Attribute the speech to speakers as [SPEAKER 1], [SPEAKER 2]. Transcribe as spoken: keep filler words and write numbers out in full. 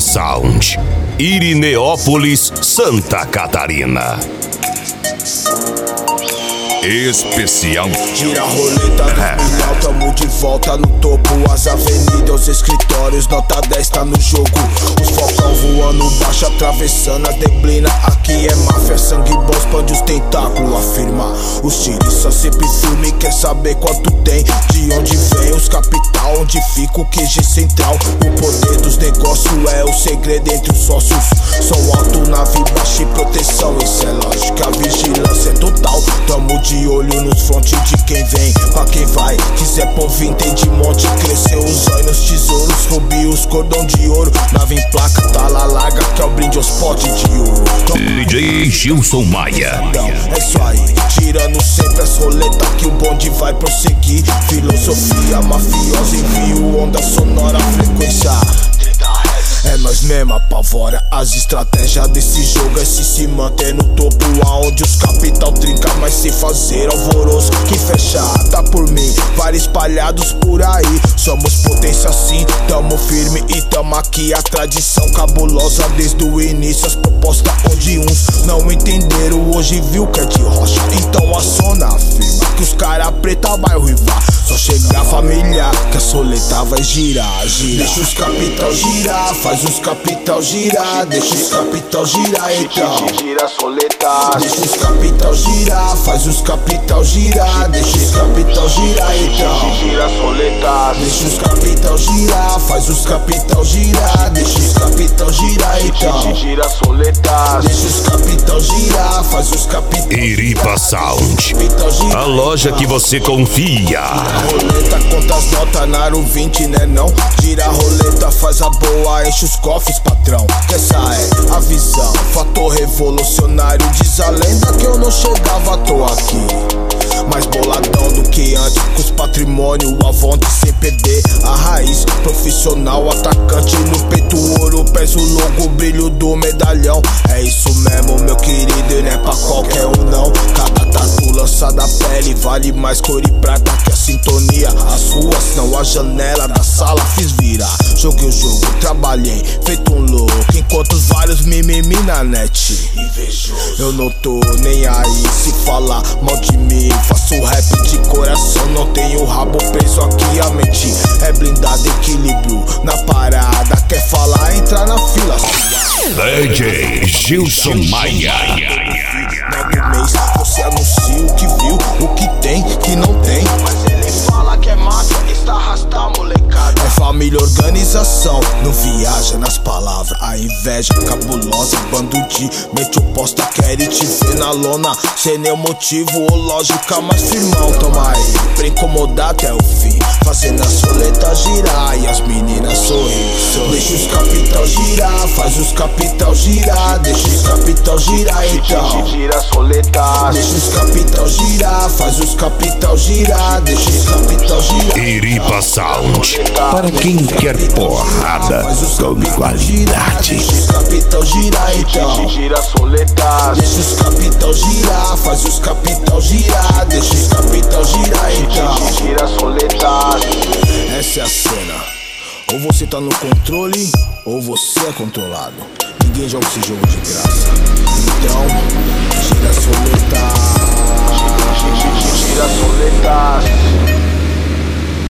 [SPEAKER 1] Sound, Irineópolis, Santa Catarina. Especial.
[SPEAKER 2] Tira a roleta do milhão, tamo de volta no topo. As avenidas, os escritórios, nota dez tá no jogo. Os focão voando baixo, atravessando a neblina. Aqui é máfia, sangue bom, expande os tentáculos. Afirma, os tiros são sempre firme. Quer saber quanto tem, de onde vem os capital, onde fica o Q G central. O poder dos negócios é o segredo entre os sócios. Som alto, nave baixa e proteção, isso é lógica, a vigilância é total. Tamo de olho nos frontes de quem vem, pra quem vai. Quiser pôr vim, tem de monte. Cresceu os olhos nos tesouros, rubi os cordão de ouro. Nave em placa, tala larga, que é o brinde aos potes de ouro.
[SPEAKER 1] D J Gilson Maia.
[SPEAKER 2] Então, é isso aí, tirando sempre as roletas que o bonde vai prosseguir. Filosofia mafiosa, envio onda sonora, frequência. É nós mesmo, apavora. As estratégias desse jogo é se se manter no topo, aonde os capital trinca, mas sem fazer alvoroço. Que fecha, tá por mim, vários espalhados por aí. Somos potência sim, tamo firme e tamo aqui. A tradição cabulosa desde o início, as propostas onde uns não entenderam, hoje viu que é de rocha. Então a zona afirma que os cara preta vai ruivar. Só chegar familiar, que a soleta vai girar, girar. Deixa os capital girar, faz os capital girar. Deixa os capital girar então.
[SPEAKER 3] Gira a soleta.
[SPEAKER 2] Deixa os capital girar, faz os capital girar. Deixa os capital girar então.
[SPEAKER 3] Gira a soleta.
[SPEAKER 2] Deixa os capital girar, faz os capital girar. Deixa os capital girar então.
[SPEAKER 3] Gira a soleta.
[SPEAKER 2] Deixa os capital girar, faz os capital.
[SPEAKER 1] Iripa Sound, a loja que você confia.
[SPEAKER 2] Roleta, conta as notas, Naro vinte, né não? Gira a roleta, faz a boa, enche os cofres, patrão. Que essa é a visão, fator revolucionário. Diz a lenda que eu não chegava, tô aqui mais boladão do que antes, com os patrimônio, a fonte sem perder a raiz. Profissional, atacante no peito, ouro, peso logo, brilho do medalhão. É isso mesmo, meu querido, e não é pra qualquer um não. Cada tatu lançada a pele vale mais cor e prata que a sintonia. As ruas, não a janela da sala, fiz virar. Joguei o jogo, trabalhei, feito um louco, enquanto os vários mimimi na net. Eu não tô nem aí se falar mal de mim. Faço rap de coração, não tenho rabo preso aqui. A mente é blindada, equilíbrio na parada. Quer falar, entra na fila.
[SPEAKER 1] D J Gilson Maia.
[SPEAKER 2] No mês você anuncia o que viu, o que tem, que não tem. Mas ele fala que é máfia, está arrastando molecada. É família, organização, não viaja nas palavras. A inveja cabulosa, bando de mente oposta, querem te ver na lona sem nenhum motivo ou lógica, mas firmão, toma aí, pra incomodar até o fim, fazendo a soleta girar e as meninas sorrir. Deixa os capital girar, faz os capital girar. Deixa os capital girar então.
[SPEAKER 3] Gira a soleta.
[SPEAKER 2] Deixa os capital girar, faz os capital girar. Deixa os capital girar.
[SPEAKER 1] Iripa Sound, para quem quer porrada com qualidade.
[SPEAKER 2] Deixa os capital girar então.
[SPEAKER 3] Gira a soleta.
[SPEAKER 2] Deixa os capital girar, faz os capital girar. Deixa os capital girar então.
[SPEAKER 3] Gira a soleta.
[SPEAKER 2] Essa é a cena. Ou você tá no controle, ou você é controlado. Ninguém joga esse jogo de graça. Então, gira a soleta.
[SPEAKER 3] Gira a soleta.